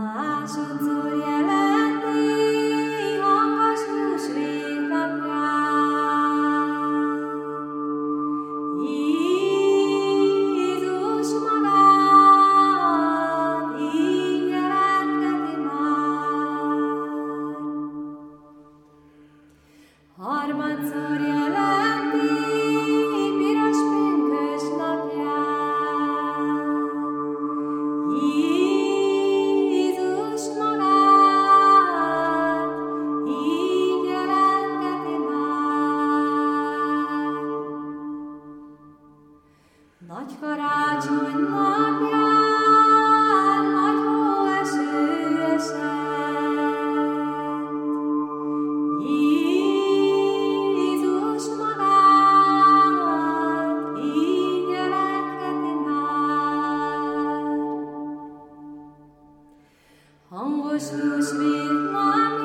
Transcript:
Másodszor jelenti hangos húsvét napját. Jézus magát így jelentheti már. Harmadszor jelenti piros pünkös napját. Jézus magát így jelentheti már. Nagy karácsony napján nagy hóeső esett. Jézus magát így jelentheti már. Hangos húsvét napján